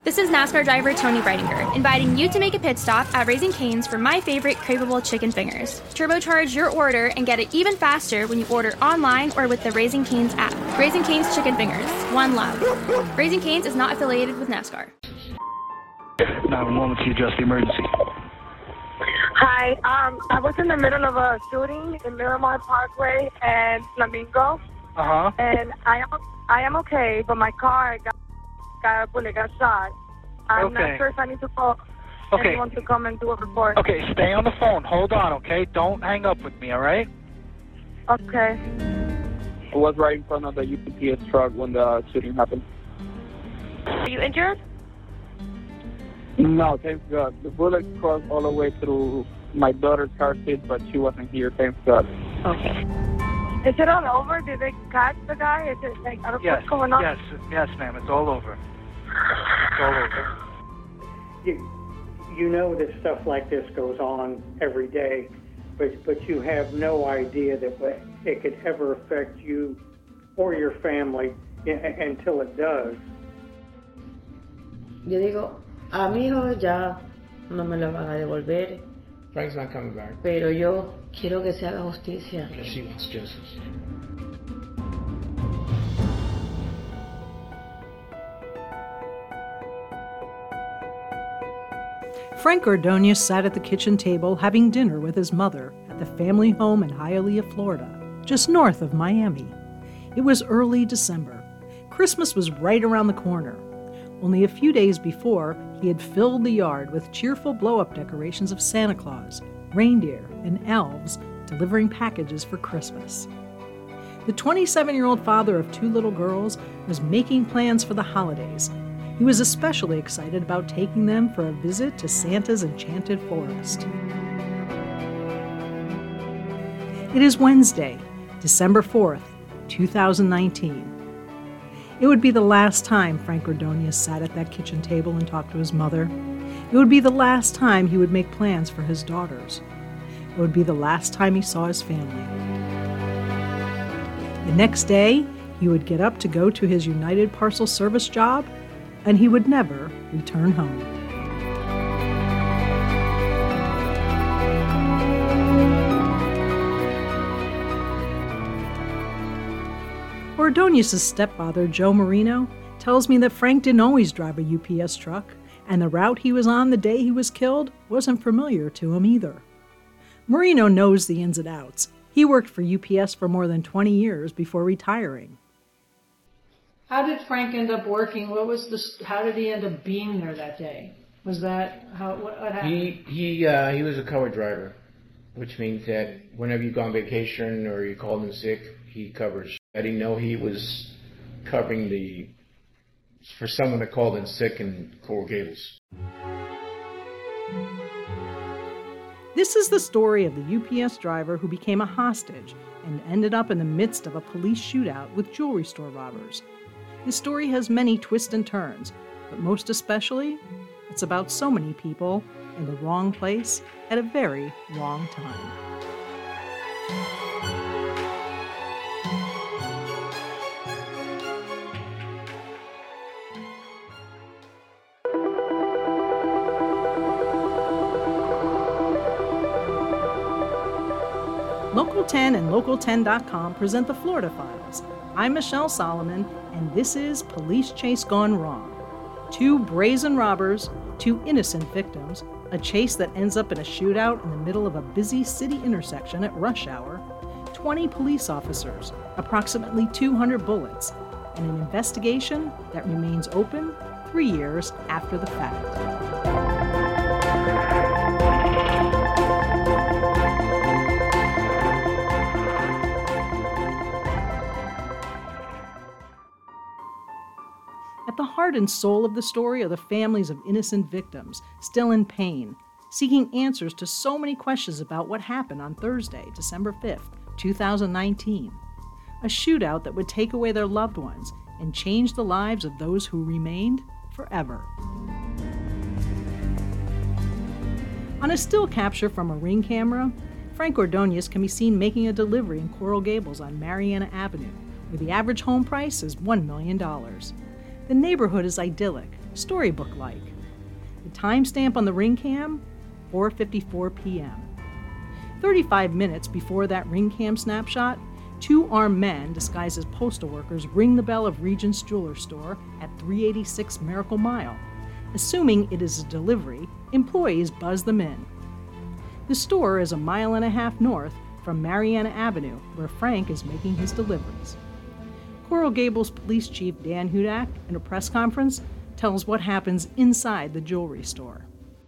This is NASCAR driver Tony Breidinger, inviting you to make a pit stop at Raising Cane's for my favorite craveable chicken fingers. Turbocharge your order and get it even faster when you order online or with the Raising Cane's app. Raising Cane's Chicken Fingers, one love. Raising Cane's is not affiliated with NASCAR. 911 to address the emergency. Hi, I was in the middle of a shooting in Miramar Parkway and Flamingo. And I am okay, but my car got shot. I'm not sure if I need to call anyone to come and do a report. Okay, stay on the phone. Hold on, okay? Don't hang up with me, all right? Okay. I was right in front of the UPS truck when the shooting happened. Are you injured? No, thank God. The bullet crossed all the way through my daughter's car seat, but she wasn't here, thank God. Okay. Is it all over? Did they catch the guy? Is it like, I don't know what's going on? Yes, ma'am. It's all over. It's all over. You know that stuff like this goes on every day, but you have no idea that it could ever affect you or your family until it does. Yo digo, a mi hijo ya no me lo van a devolver. Frank's not coming back. Pero yo quiero que se haga justicia. She wants justice. Frank Ordonez sat at the kitchen table having dinner with his mother at the family home in Hialeah, Florida, just north of Miami. It was early December. Christmas was right around the corner. Only a few days before, he had filled the yard with cheerful blow-up decorations of Santa Claus, reindeer, and elves delivering packages for Christmas. The 27-year-old father of two little girls was making plans for the holidays. He was especially excited about taking them for a visit to Santa's enchanted forest. It is Wednesday, December 4th, 2019. It would be the last time Frank Ordonez sat at that kitchen table and talked to his mother. It would be the last time he would make plans for his daughters. It would be the last time he saw his family. The next day, he would get up to go to his United Parcel Service job, and he would never return home. Ordonez's stepfather, Joe Marino, tells me that Frank didn't always drive a UPS truck, and the route he was on the day he was killed wasn't familiar to him either. Marino knows the ins and outs. He worked for UPS for more than 20 years before retiring. How did Frank end up working? How did he end up being there that day? Was that what happened? He was a cover driver, which means that whenever you go on vacation or you called in sick, he covers. I didn't know he was covering for someone that called in sick in Coral Gables. This is the story of the UPS driver who became a hostage and ended up in the midst of a police shootout with jewelry store robbers. This story has many twists and turns, but most especially, it's about so many people in the wrong place at a very wrong time. Local 10 and Local10.com present the Florida Files. I'm Michelle Solomon, and this is Police Chase Gone Wrong. Two brazen robbers, two innocent victims, a chase that ends up in a shootout in the middle of a busy city intersection at rush hour, 20 police officers, approximately 200 bullets, and an investigation that remains open 3 years after the fact. At the heart and soul of the story are the families of innocent victims, still in pain, seeking answers to so many questions about what happened on Thursday, December 5th, 2019. A shootout that would take away their loved ones and change the lives of those who remained forever. On a still capture from a Ring camera, Frank Ordonez can be seen making a delivery in Coral Gables on Mariana Avenue, where the average home price is $1 million. The neighborhood is idyllic, storybook-like. The timestamp on the ring cam, 4:54 p.m. 35 minutes before that ring cam snapshot, 2 armed men disguised as postal workers ring the bell of Regent's Jeweler Store at 386 Miracle Mile. Assuming it is a delivery, employees buzz them in. The store is 1.5 miles north from Mariana Avenue, where Frank is making his deliveries. Coral Gables Police Chief Dan Hudak, in a press conference, tells what happens inside the jewelry store.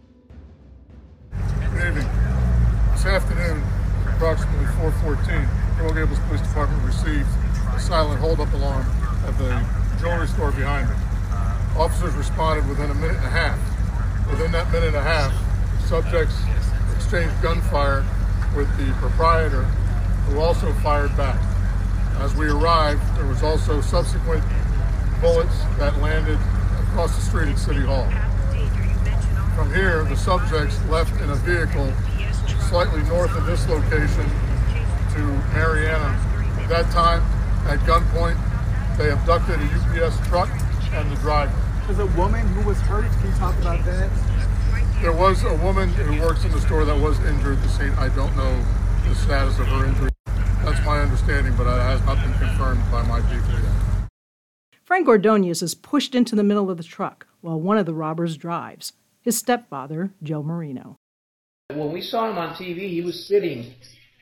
Good evening. This afternoon, approximately 4:14, Coral Gables Police Department received a silent holdup alarm at the jewelry store behind me. Officers responded within a minute and a half. Within that minute and a half, subjects exchanged gunfire with the proprietor, who also fired back. As we arrived, there was also subsequent bullets that landed across the street at City Hall. From here, the subjects left in a vehicle slightly north of this location to Mariana. At that time, at gunpoint, they abducted a UPS truck and the driver. There's a woman who was hurt. Can you talk about that? There was a woman who works in the store that was injured at the scene. I don't know the status of her injury. That's my understanding, but it has not been confirmed by my people yet. Frank Ordonez is pushed into the middle of the truck while one of the robbers drives, his stepfather, Joe Marino. When we saw him on TV, he was sitting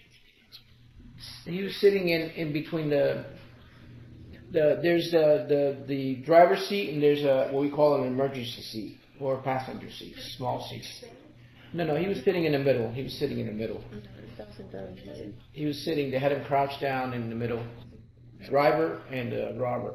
in between there's the driver's seat, and there's what we call an emergency seat or a passenger seat, small seat. No, he was sitting in the middle. He was sitting in the middle. He was sitting. They had him crouched down in the middle. Driver and robber.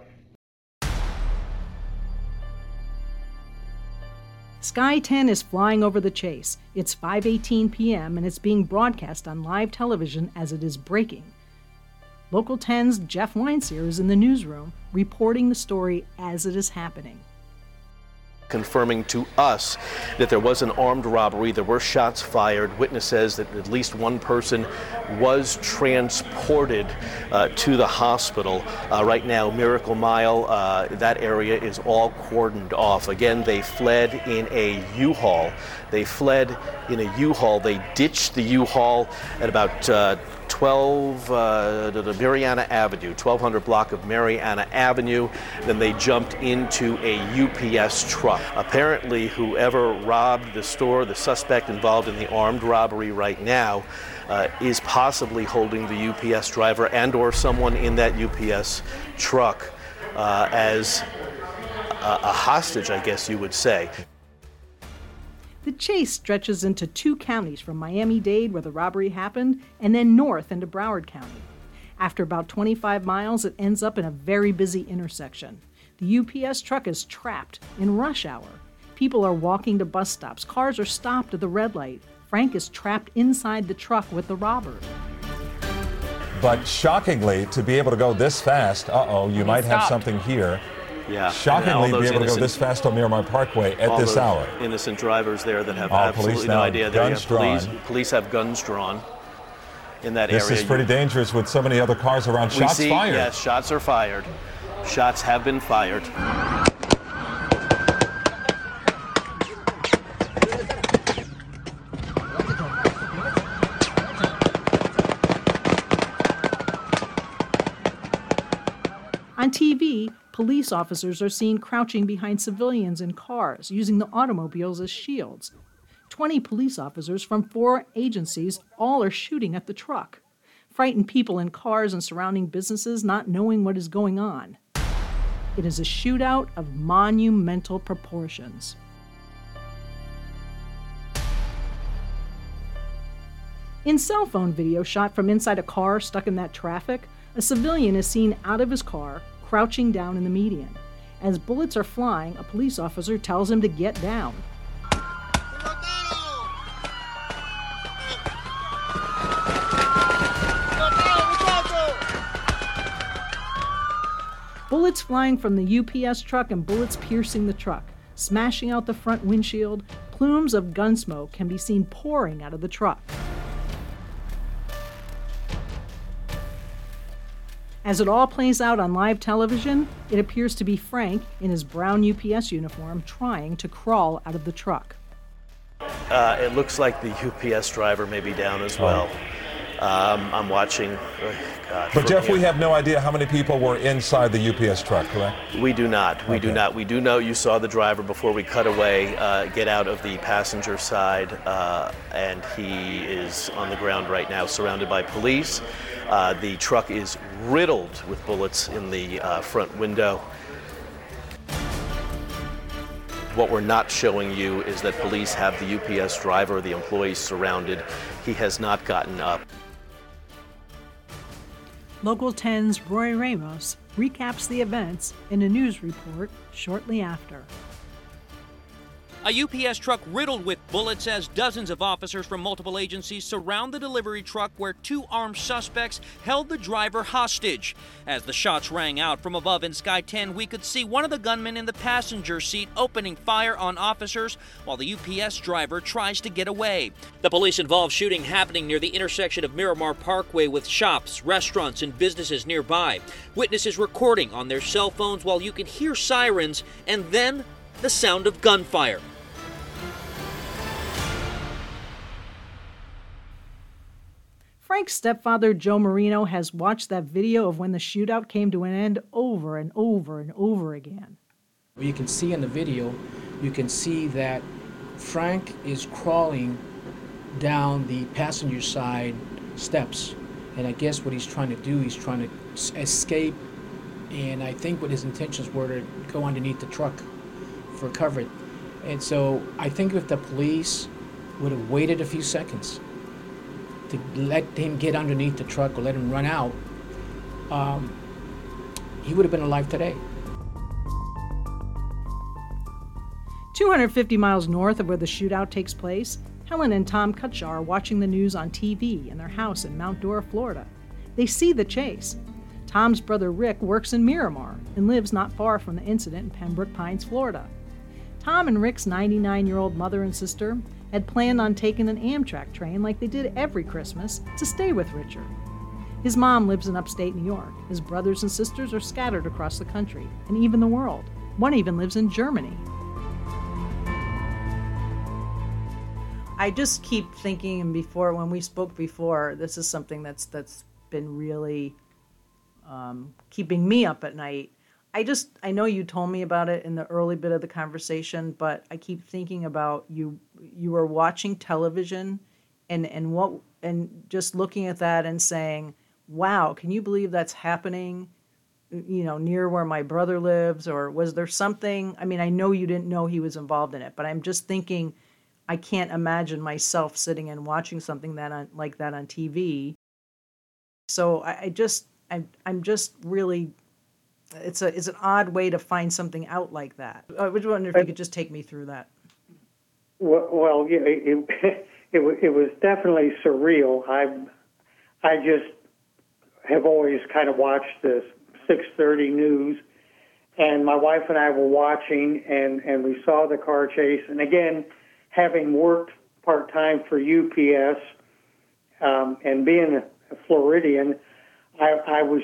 Sky 10 is flying over the chase. It's 5:18 p.m. and it's being broadcast on live television as it is breaking. Local 10's Jeff Weinseer is in the newsroom reporting the story as it is happening. Confirming to us that there was an armed robbery, there were shots fired. Witness says that at least one person was transported to the hospital. Right now, Miracle Mile, that area is all cordoned off. Again, they fled in a U-Haul. They ditched the U-Haul at about 12 Mariana Avenue, 1200 block of Mariana Avenue. Then they jumped into a UPS truck. Apparently, whoever robbed the store, the suspect involved in the armed robbery right now, is possibly holding the UPS driver and or someone in that UPS truck as a hostage, I guess you would say. The chase stretches into 2 counties from Miami-Dade, where the robbery happened, and then north into Broward County. After about 25 miles, it ends up in a very busy intersection. The UPS truck is trapped in rush hour. People are walking to bus stops. Cars are stopped at the red light. Frank is trapped inside the truck with the robber. But shockingly, to be able to go this fast, you might have something here. Yeah. Shockingly, to be able to go this fast on Miramar Parkway at this hour. Innocent drivers there that have absolutely no idea. Police have guns drawn in that area. This is pretty dangerous with so many other cars around. Shots fired. Yes, shots are fired. Shots have been fired. On TV, police officers are seen crouching behind civilians in cars, using the automobiles as shields. 20 police officers from 4 agencies all are shooting at the truck. Frightened people in cars and surrounding businesses not knowing what is going on. It is a shootout of monumental proportions. In cell phone video shot from inside a car stuck in that traffic, a civilian is seen out of his car, crouching down in the median. As bullets are flying, a police officer tells him to get down. Bullets flying from the UPS truck and bullets piercing the truck, smashing out the front windshield. Plumes of gun smoke can be seen pouring out of the truck. As it all plays out on live television, it appears to be Frank in his brown UPS uniform trying to crawl out of the truck. It looks like the UPS driver may be down as well. I'm watching. God, but Jeff, we have no idea how many people were inside the UPS truck, correct? We do not. We do not. We do know you saw the driver before we cut away get out of the passenger side, and he is on the ground right now, surrounded by police. The truck is riddled with bullets in the front window. What we're not showing you is that police have the UPS driver, the employees surrounded. He has not gotten up. Local 10's Roy Ramos recaps the events in a news report shortly after. A UPS truck riddled with bullets as dozens of officers from multiple agencies surround the delivery truck where two armed suspects held the driver hostage. As the shots rang out from above in Sky 10, we could see one of the gunmen in the passenger seat opening fire on officers while the UPS driver tries to get away. The police-involved shooting happening near the intersection of Miramar Parkway with shops, restaurants, and businesses nearby. Witnesses recording on their cell phones while you can hear sirens and then the sound of gunfire. Frank's stepfather, Joe Marino, has watched that video of when the shootout came to an end over and over and over again. You can see in the video, you can see that Frank is crawling down the passenger side steps. And I guess what he's trying to do, he's trying to escape. And I think what his intentions were to go underneath the truck for cover. And so I think if the police would have waited a few seconds to let him get underneath the truck or let him run out, he would have been alive today. 250 miles north of where the shootout takes place, Helen and Tom Cutshaw are watching the news on TV in their house in Mount Dora, Florida. They see the chase. Tom's brother Rick works in Miramar and lives not far from the incident in Pembroke Pines, Florida. Tom and Rick's 99-year-old mother and sister had planned on taking an Amtrak train like they did every Christmas to stay with Richard. His mom lives in upstate New York. His brothers and sisters are scattered across the country and even the world. One even lives in Germany. I just keep thinking, and before, when we spoke before, this is something that's been really keeping me up at night. I know you told me about it in the early bit of the conversation, but I keep thinking about you were watching television and just looking at that and saying, wow, can you believe that's happening, near where my brother lives? Or was there something, I mean, I know you didn't know he was involved in it, but I'm just thinking, I can't imagine myself sitting and watching something like that on TV. So I'm just really, it's an odd way to find something out like that. I was wondering if you could just take me through that. Well, yeah, it was definitely surreal. I just have always kind of watched this 6:30 news, and my wife and I were watching, and we saw the car chase. And again, having worked part-time for UPS and being a Floridian, I was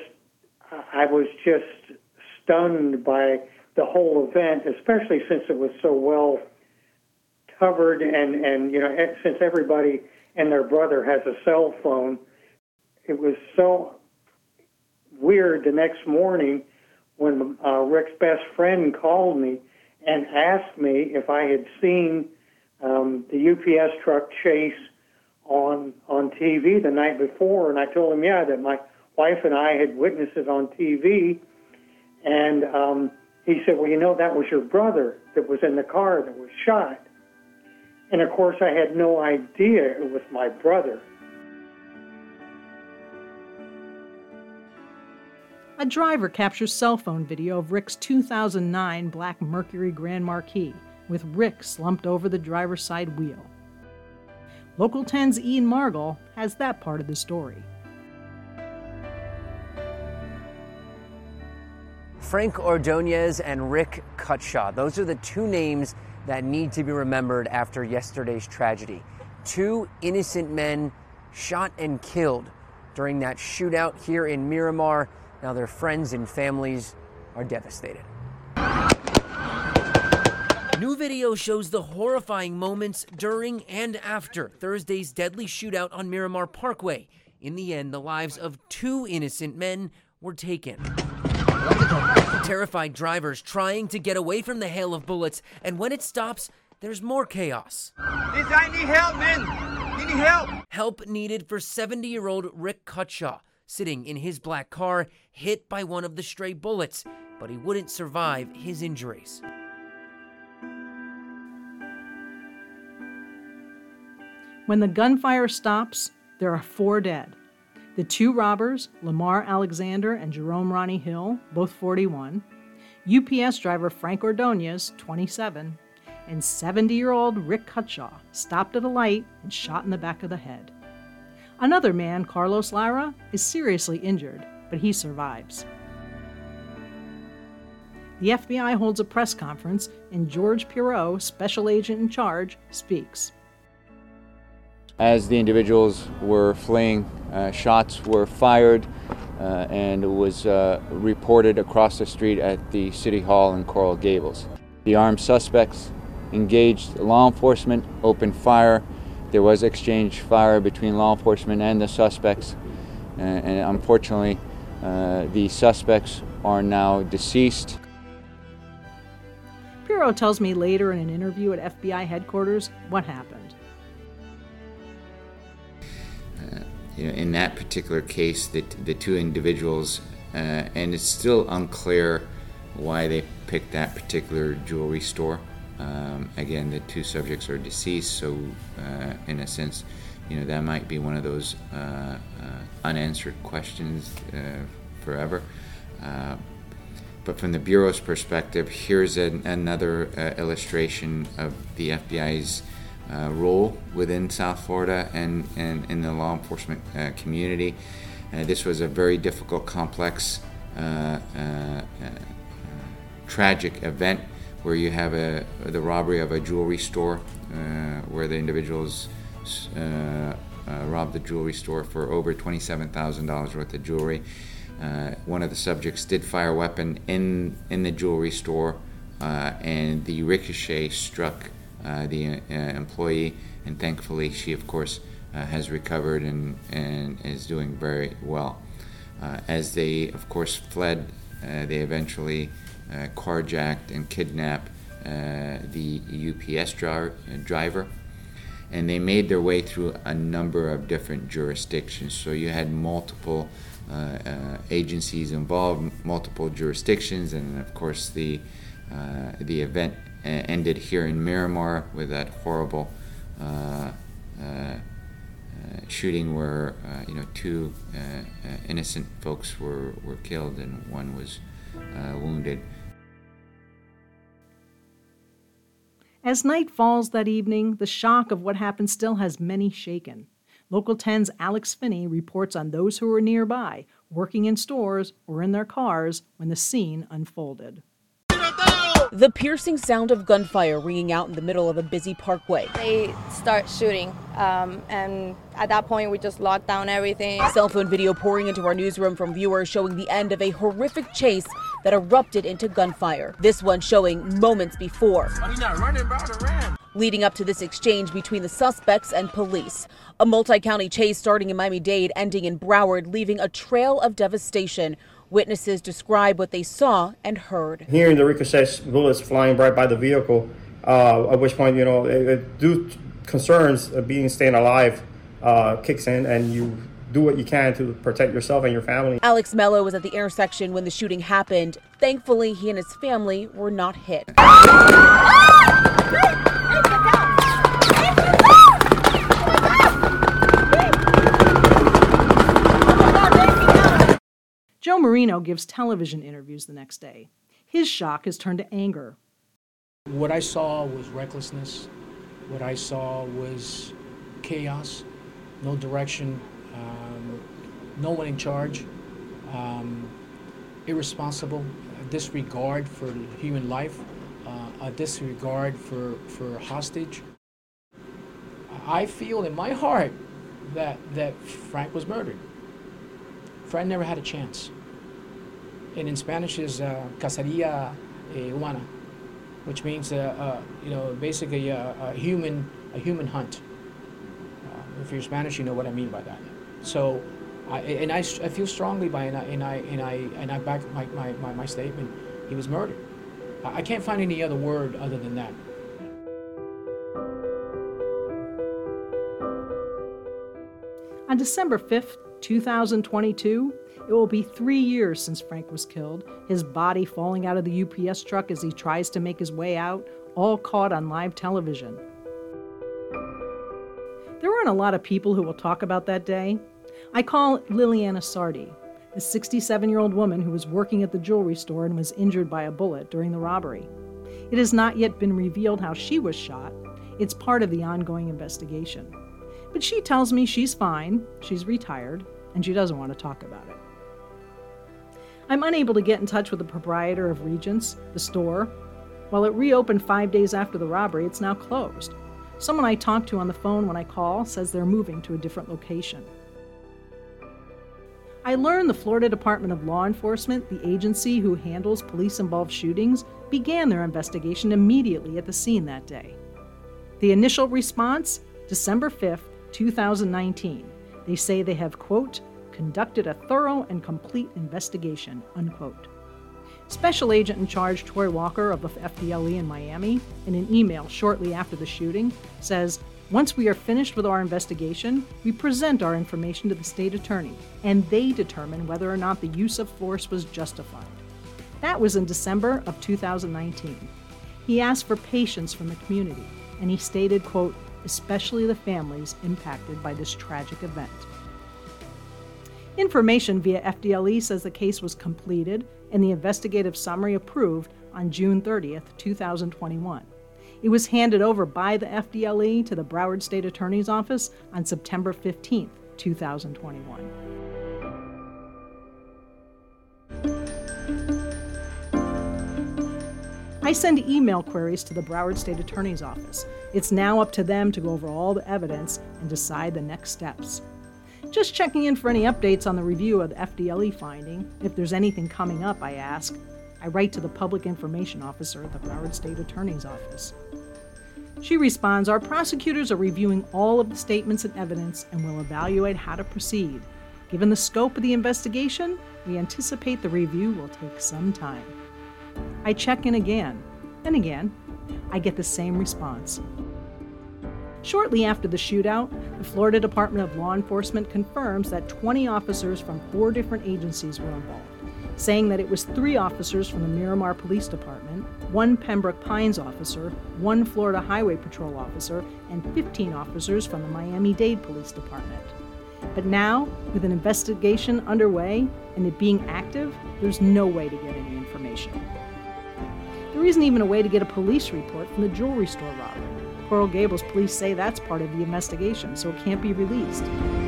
just stunned by the whole event, especially since it was so well covered and since everybody and their brother has a cell phone. It was so weird the next morning when Rick's best friend called me and asked me if I had seen the UPS truck chase on TV the night before, and I told him, yeah, that my wife and I had witnessed it on TV, and he said, well, that was your brother that was in the car that was shot. And of course, I had no idea it was my brother. A driver captures cell phone video of Rick's 2009 black Mercury Grand Marquis, with Rick slumped over the driver's side wheel. Local 10's Ian Margall has that part of the story. Frank Ordonez and Rick Cutshaw. Those are the two names that need to be remembered after yesterday's tragedy. Two innocent men shot and killed during that shootout here in Miramar. Now their friends and families are devastated. New video shows the horrifying moments during and after Thursday's deadly shootout on Miramar Parkway. In the end, the lives of 2 innocent men were taken. Terrified drivers trying to get away from the hail of bullets, and when it stops, there's more chaos. I need help, man. Need help. Help needed for 70-year-old Rick Cutshaw, sitting in his black car, hit by one of the stray bullets, but he wouldn't survive his injuries. When the gunfire stops, there are 4 dead. The 2 robbers, Lamar Alexander and Jerome Ronnie Hill, both 41, UPS driver Frank Ordonez, 27, and 70-year-old Rick Cutshaw, stopped at a light and shot in the back of the head. Another man, Carlos Lara, is seriously injured, but he survives. The FBI holds a press conference, and George Pirot, special agent in charge, speaks. As the individuals were fleeing, shots were fired, and it was reported across the street at the City Hall in Coral Gables. The armed suspects engaged law enforcement, opened fire. There was exchange fire between law enforcement and the suspects, and unfortunately, the suspects are now deceased. Pirot tells me later in an interview at FBI headquarters what happened. In that particular case, the 2 individuals, and it's still unclear why they picked that particular jewelry store. Again, the 2 subjects are deceased, so in a sense, that might be one of those unanswered questions forever. But from the Bureau's perspective, here's another illustration of the FBI's role within South Florida and in the law enforcement community. This was a very difficult, complex, tragic event where you have the robbery of a jewelry store where the individuals robbed the jewelry store for over $27,000 worth of jewelry. One of the subjects did fire a weapon in the jewelry store, and the ricochet struck the employee, and thankfully she, of course, has recovered and is doing very well. As they, of course, fled, they eventually carjacked and kidnapped the UPS driver, and they made their way through a number of different jurisdictions. So you had multiple agencies involved, multiple jurisdictions, and of course the event ended here in Miramar with that horrible shooting where 2 innocent folks were killed and 1 was wounded. As night falls that evening, the shock of what happened still has many shaken. Local 10's Alex Finney reports on those who were nearby, working in stores or in their cars when the scene unfolded. The piercing sound of gunfire ringing out in the middle of a busy parkway. They start shooting, and at that point we just locked down everything. Cell phone video pouring into our newsroom from viewers showing the end of a horrific chase that erupted into gunfire. This one showing moments before. Leading up to this exchange between the suspects and police. A multi-county chase starting in Miami-Dade, ending in Broward, leaving a trail of devastation. Witnesses describe what they saw and heard. Hearing the ricochet bullets flying right by the vehicle, at which point, due concerns of staying alive kicks in, and you do what you can to protect yourself and your family. Alex Mello was at the intersection when the shooting happened. Thankfully, he and his family were not hit. Joe Marino gives television interviews the next day. His shock has turned to anger. What I saw was recklessness. What I saw was chaos, no direction, no one in charge, irresponsible, a disregard for human life, a disregard for hostage. I feel in my heart that Frank was murdered. Frank never had a chance. And in Spanish is cacería humana, which means basically a human hunt. If you're Spanish, you know what I mean by that. So, I feel strongly by and I back my statement. He was murdered. I can't find any other word other than that. On December 5th, 2022, it will be 3 years since Frank was killed, his body falling out of the UPS truck as he tries to make his way out, all caught on live television. There aren't a lot of people who will talk about that day. I call Liliana Sardi, the 67-year-old woman who was working at the jewelry store and was injured by a bullet during the robbery. It has not yet been revealed how she was shot. It's part of the ongoing investigation. But she tells me she's fine, she's retired, and she doesn't want to talk about it. I'm unable to get in touch with the proprietor of Regents, the store. While it reopened 5 days after the robbery, it's now closed. Someone I talk to on the phone when I call says they're moving to a different location. I learned the Florida Department of Law Enforcement, the agency who handles police-involved shootings, began their investigation immediately at the scene that day. The initial response, December 5th, 2019. They say they have, quote, conducted a thorough and complete investigation, unquote. Special Agent in Charge Troy Walker of the FDLE in Miami, in an email shortly after the shooting, says, once we are finished with our investigation, we present our information to the state attorney, and they determine whether or not the use of force was justified. That was in December of 2019. He asked for patience from the community, and he stated, quote, especially the families impacted by this tragic event. Information via FDLE says the case was completed and the investigative summary approved on June 30th, 2021. It was handed over by the FDLE to the Broward State Attorney's Office on September 15th, 2021. I send email queries to the Broward State Attorney's Office. It's now up to them to go over all the evidence and decide the next steps. Just checking in for any updates on the review of the FDLE finding. If there's anything coming up, I ask. I write to the Public Information Officer at the Broward State Attorney's Office. She responds, our prosecutors are reviewing all of the statements and evidence and will evaluate how to proceed. Given the scope of the investigation, we anticipate the review will take some time. I check in again, and again. I get the same response. Shortly after the shootout, the Florida Department of Law Enforcement confirms that 20 officers from 4 different agencies were involved, saying that it was 3 officers from the Miramar Police Department, 1 Pembroke Pines officer, 1 Florida Highway Patrol officer, and 15 officers from the Miami-Dade Police Department. But now, with an investigation underway and it being active, there's no way to get any information. There isn't even a way to get a police report from the jewelry store robbery. Coral Gables police say that's part of the investigation, so it can't be released.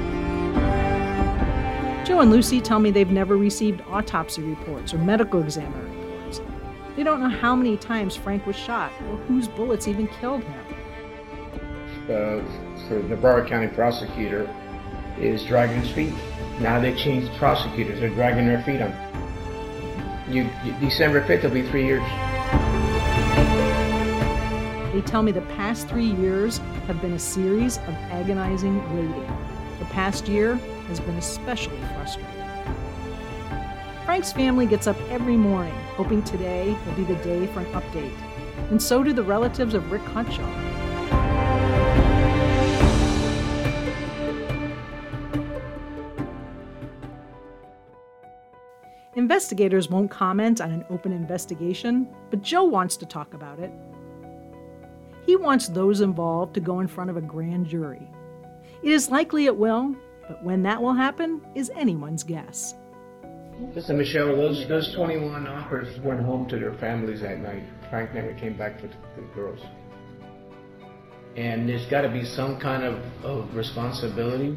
Joe and Lucy tell me they've never received autopsy reports or medical examiner reports. They don't know how many times Frank was shot or whose bullets even killed him. For the Broward County prosecutor is dragging his feet. Now they changed prosecutors, they're dragging their feet on. December 5th will be 3 years. They tell me the past 3 years have been a series of agonizing waiting. The past year has been especially frustrating. Frank's family gets up every morning, hoping today will be the day for an update. And so do the relatives of Rick Hutshaw. Investigators won't comment on an open investigation, but Joe wants to talk about it. He wants those involved to go in front of a grand jury. It is likely it will, but when that will happen is anyone's guess. Listen, Michelle, those 21 officers went home to their families that night. Frank never came back for the girls. And there's got to be some kind of responsibility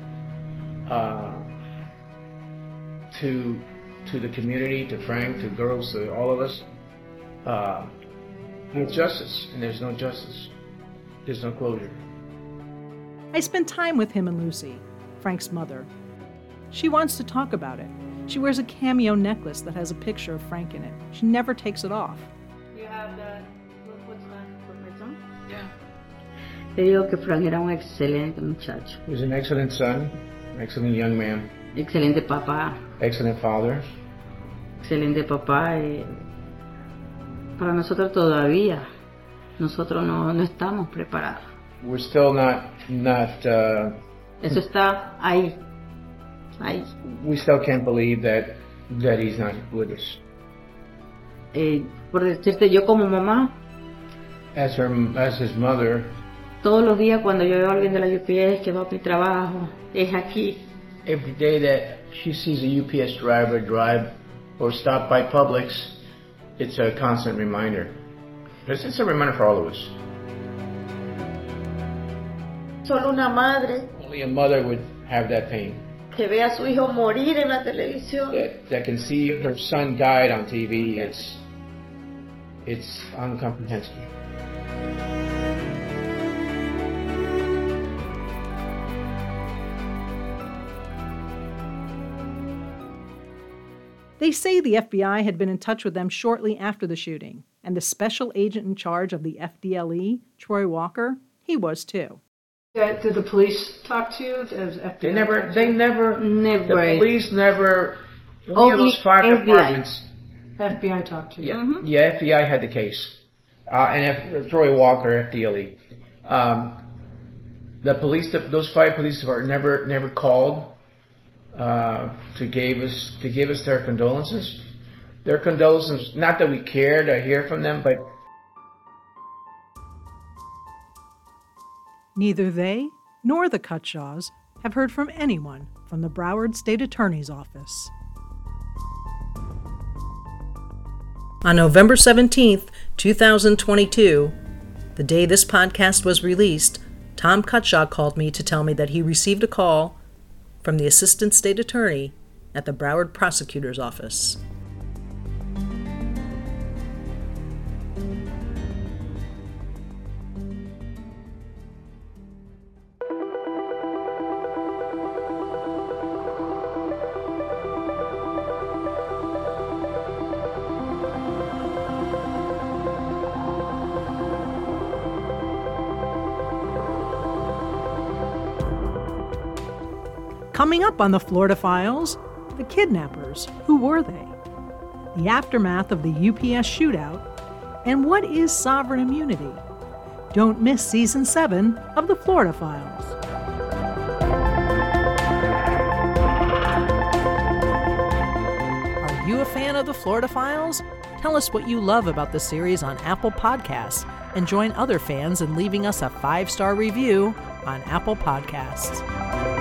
to the community, to Frank, to girls, to all of us. There's justice, and there's no justice. There's no closure. I spent time with him and Lucy, Frank's mother. She wants to talk about it. She wears a cameo necklace that has a picture of Frank in it. She never takes it off. You have that. What's that? For my son? Yeah. Le digo que Frank era un excelente muchacho. He was an excellent son, an excellent young man. Excelente papá. Excellent father. Excelente papá. Para nosotros todavía, nosotros no estamos preparados. We're still not. Eso está ahí. We still can't believe that he's not with us. Por decirte, yo como mamá, as his mother, todos los días cuando yo veo a alguien de la UPS que va a mi trabajo, es aquí. Every day that she sees a UPS driver drive or stop by Publix, it's a constant reminder. It's a reminder for all of us. Solo una madre. Only a mother would have that pain. Que ve a su hijo morir en la televisión. That can see her son died on TV. It's incomprehensible. They say the FBI had been in touch with them shortly after the shooting, and the special agent in charge of the FDLE, Troy Walker, he was too. Did the police talk to you? As FBI They never. The police never. Only of those 5 departments. FBI talked to you. Yeah, Mm-hmm. yeah. FBI had the case, and Troy Walker, FDLE. The police, those 5 police departments never called to give us their condolences. Their condolences. Not that we care to hear from them, but. Neither they nor the Cutshaws have heard from anyone from the Broward State Attorney's Office. On November 17th, 2022, the day this podcast was released, Tom Cutshaw called me to tell me that he received a call from the Assistant State Attorney at the Broward Prosecutor's Office. Coming up on the Florida Files, the kidnappers. Who were they? The aftermath of the UPS shootout, and what is sovereign immunity? Don't miss Season 7 of the Florida Files. Are you a fan of the Florida Files? Tell us what you love about the series on Apple Podcasts, and join other fans in leaving us a 5-star review on Apple Podcasts.